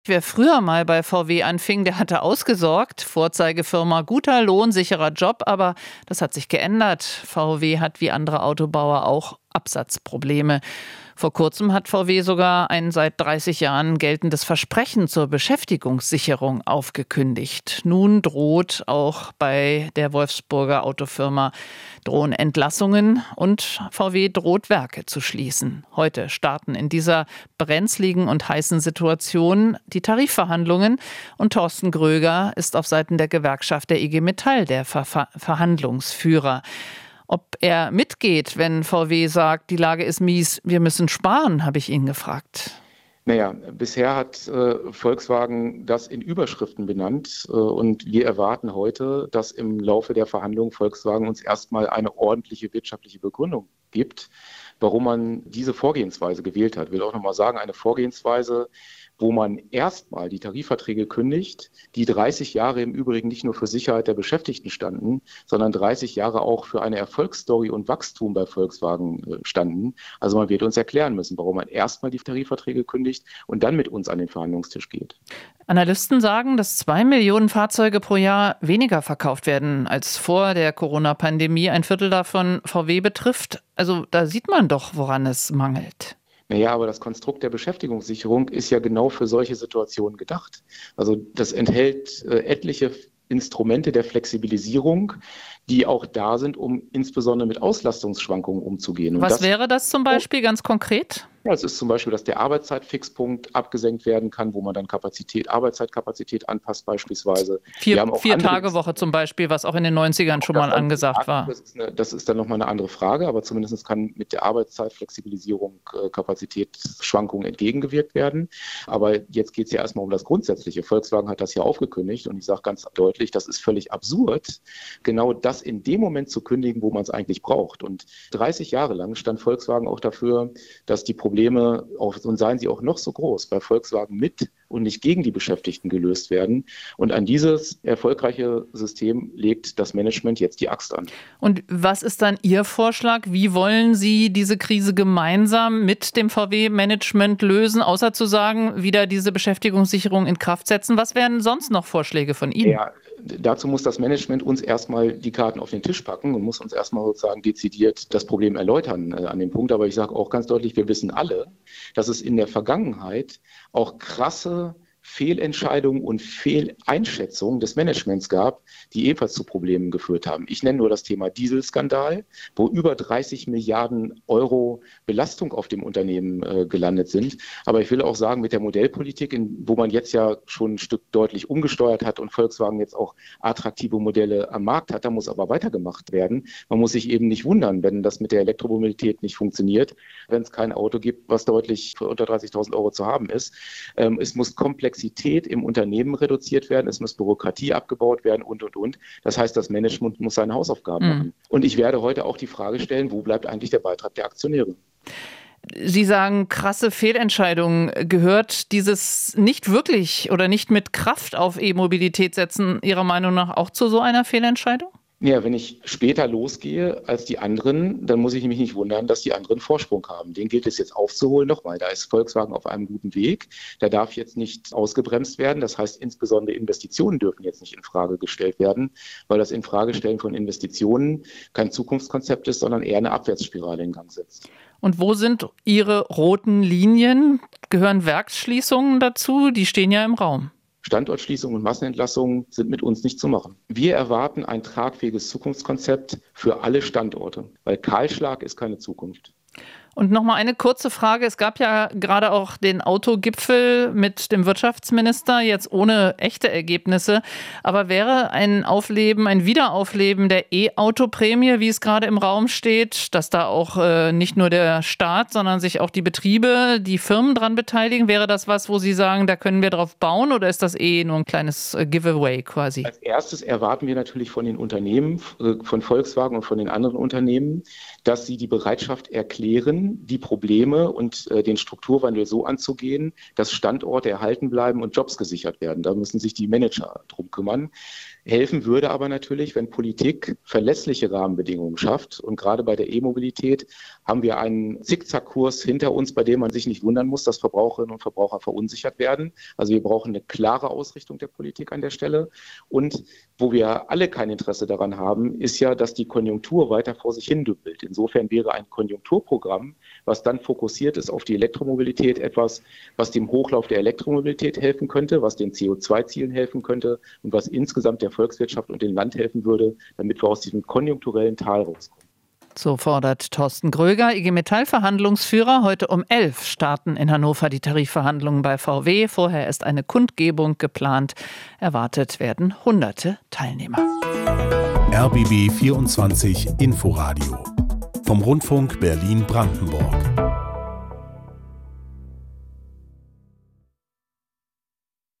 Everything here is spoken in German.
Wer früher mal bei VW anfing, der hatte ausgesorgt. Vorzeigefirma, guter Lohn, sicherer Job, aber das hat sich geändert. VW hat wie andere Autobauer auch Absatzprobleme. Vor kurzem hat VW sogar ein seit 30 Jahren geltendes Versprechen zur Beschäftigungssicherung aufgekündigt. Nun droht auch bei der Wolfsburger Autofirma drohen Entlassungen und VW droht Werke zu schließen. Heute starten in dieser brenzligen und heißen Situation die Tarifverhandlungen und Thorsten Gröger ist auf Seiten der Gewerkschaft der IG Metall der Verhandlungsführer. Ob er mitgeht, wenn VW sagt, die Lage ist mies, wir müssen sparen, habe ich ihn gefragt. Naja, bisher hat Volkswagen das in Überschriften benannt und wir erwarten heute, dass im Laufe der Verhandlungen Volkswagen uns erstmal eine ordentliche wirtschaftliche Begründung gibt, warum man diese Vorgehensweise gewählt hat. Ich will auch nochmal sagen, eine Vorgehensweise, wo man erstmal die Tarifverträge kündigt, die 30 Jahre im Übrigen nicht nur für Sicherheit der Beschäftigten standen, sondern 30 Jahre auch für eine Erfolgsstory und Wachstum bei Volkswagen standen. Also man wird uns erklären müssen, warum man erstmal die Tarifverträge kündigt und dann mit uns an den Verhandlungstisch geht. Analysten sagen, dass 2 Millionen Fahrzeuge pro Jahr weniger verkauft werden als vor der Corona-Pandemie. Ein Viertel davon VW betrifft. Also da sieht man doch, woran es mangelt. Naja, aber das Konstrukt der Beschäftigungssicherung ist ja genau für solche Situationen gedacht. Also das enthält etliche Instrumente der Flexibilisierung, die auch da sind, um insbesondere mit Auslastungsschwankungen umzugehen. Und Was wäre das zum Beispiel ganz konkret? Ja, es ist zum Beispiel, dass der Arbeitszeitfixpunkt abgesenkt werden kann, wo man dann Arbeitszeitkapazität anpasst beispielsweise. Vier-Tage-Woche zum Beispiel, was auch in den 90ern schon mal angesagt war. Das ist dann nochmal eine andere Frage, aber zumindest kann mit der Arbeitszeitflexibilisierung Kapazitätsschwankungen entgegengewirkt werden. Aber jetzt geht es ja erstmal um das Grundsätzliche. Volkswagen hat das ja aufgekündigt und ich sage ganz deutlich, das ist völlig absurd, genau das in dem Moment zu kündigen, wo man es eigentlich braucht. Und 30 Jahre lang stand Volkswagen auch dafür, dass die Probleme, und seien sie auch noch so groß, bei Volkswagen mit und nicht gegen die Beschäftigten gelöst werden. Und an dieses erfolgreiche System legt das Management jetzt die Axt an. Und was ist dann Ihr Vorschlag? Wie wollen Sie diese Krise gemeinsam mit dem VW-Management lösen, außer zu sagen, wieder diese Beschäftigungssicherung in Kraft setzen? Was wären sonst noch Vorschläge von Ihnen? Ja, dazu muss das Management uns erstmal die Karten auf den Tisch packen und muss uns erstmal sozusagen dezidiert das Problem erläutern an dem Punkt. Aber ich sage auch ganz deutlich, wir wissen alle, dass es in der Vergangenheit auch krasse Fehlentscheidungen und Fehleinschätzungen des Managements gab, die ebenfalls zu Problemen geführt haben. Ich nenne nur das Thema Dieselskandal, wo über 30 Milliarden Euro Belastung auf dem Unternehmen gelandet sind. Aber ich will auch sagen, mit der Modellpolitik, wo man jetzt ja schon ein Stück deutlich umgesteuert hat und Volkswagen jetzt auch attraktive Modelle am Markt hat, da muss aber weitergemacht werden. Man muss sich eben nicht wundern, wenn das mit der Elektromobilität nicht funktioniert, wenn es kein Auto gibt, was deutlich für unter 30.000 Euro zu haben ist. Es muss Komplexität im Unternehmen reduziert werden, es muss Bürokratie abgebaut werden und. Das heißt, das Management muss seine Hausaufgaben machen. Und ich werde heute auch die Frage stellen, wo bleibt eigentlich der Beitrag der Aktionäre? Sie sagen, krasse Fehlentscheidungen. Gehört dieses nicht wirklich oder nicht mit Kraft auf E-Mobilität setzen Ihrer Meinung nach auch zu so einer Fehlentscheidung? Ja, wenn ich später losgehe als die anderen, dann muss ich mich nicht wundern, dass die anderen Vorsprung haben. Den gilt es jetzt aufzuholen nochmal. Da ist Volkswagen auf einem guten Weg. Der darf jetzt nicht ausgebremst werden. Das heißt, insbesondere Investitionen dürfen jetzt nicht in Frage gestellt werden, weil das Infragestellen von Investitionen kein Zukunftskonzept ist, sondern eher eine Abwärtsspirale in Gang setzt. Und wo sind Ihre roten Linien? Gehören Werksschließungen dazu? Die stehen ja im Raum. Standortschließungen und Massenentlassungen sind mit uns nicht zu machen. Wir erwarten ein tragfähiges Zukunftskonzept für alle Standorte, weil Kahlschlag ist keine Zukunft. Und noch mal eine kurze Frage. Es gab ja gerade auch den Autogipfel mit dem Wirtschaftsminister, jetzt ohne echte Ergebnisse. Aber wäre ein Wiederaufleben der E-Auto-Prämie, wie es gerade im Raum steht, dass da auch nicht nur der Staat, sondern sich auch die Betriebe, die Firmen dran beteiligen, wäre das was, wo Sie sagen, da können wir drauf bauen oder ist das nur ein kleines Giveaway quasi? Als erstes erwarten wir natürlich von den Unternehmen, von Volkswagen und von den anderen Unternehmen, dass sie die Bereitschaft erklären, dann die Probleme und den Strukturwandel so anzugehen, dass Standorte erhalten bleiben und Jobs gesichert werden. Da müssen sich die Manager drum kümmern. Helfen würde aber natürlich, wenn Politik verlässliche Rahmenbedingungen schafft. Und gerade bei der E-Mobilität haben wir einen Zickzackkurs hinter uns, bei dem man sich nicht wundern muss, dass Verbraucherinnen und Verbraucher verunsichert werden. Also wir brauchen eine klare Ausrichtung der Politik an der Stelle. Und wo wir alle kein Interesse daran haben, ist ja, dass die Konjunktur weiter vor sich hin dümpelt. Insofern wäre ein Konjunkturprogramm, was dann fokussiert ist auf die Elektromobilität, etwas, was dem Hochlauf der Elektromobilität helfen könnte, was den CO2-Zielen helfen könnte und was insgesamt der Volkswirtschaft und dem Land helfen würde, damit wir aus diesem konjunkturellen Tal rauskommen. So fordert Thorsten Gröger, IG Metall-Verhandlungsführer. Heute um 11 starten in Hannover die Tarifverhandlungen bei VW. Vorher ist eine Kundgebung geplant. Erwartet werden hunderte Teilnehmer. RBB 24 Inforadio vom Rundfunk Berlin-Brandenburg.